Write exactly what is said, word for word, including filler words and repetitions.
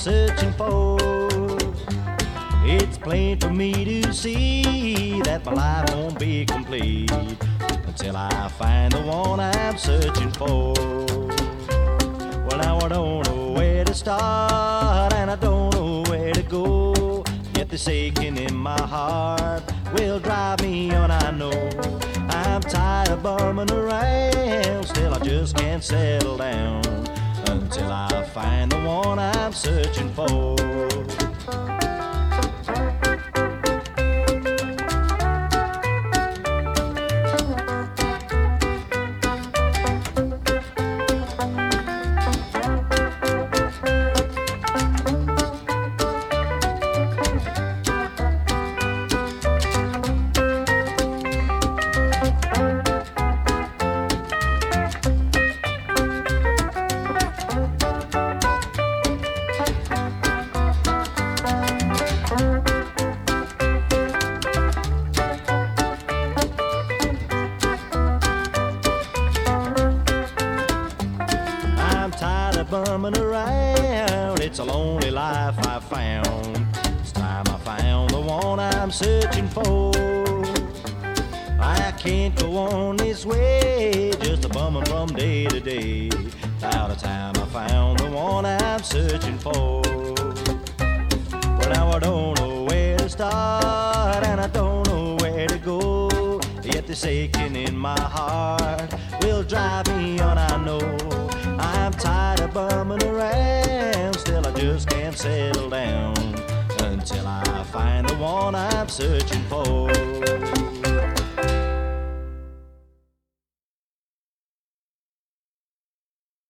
searching for. It's plain for me to see that my life won't be complete until I find the one I'm searching for. Well, now I don't know where to start and I don't know where to go, yet this aching in my heart will drive me on, I know. I'm tired of bumming around, still I just can't settle down until I find the one I'm searching for. Bumming around, it's a lonely life I found. It's time I found the one I'm searching for. I can't go on this way, just a bumming from day to day. Out of time I found the one I'm searching for. Well, now I don't know where to start and I don't know where to go, yet this aching in my heart will drive me on, I know. I'm tired of bumming around, still I just can't settle down until I find the one I'm searching for.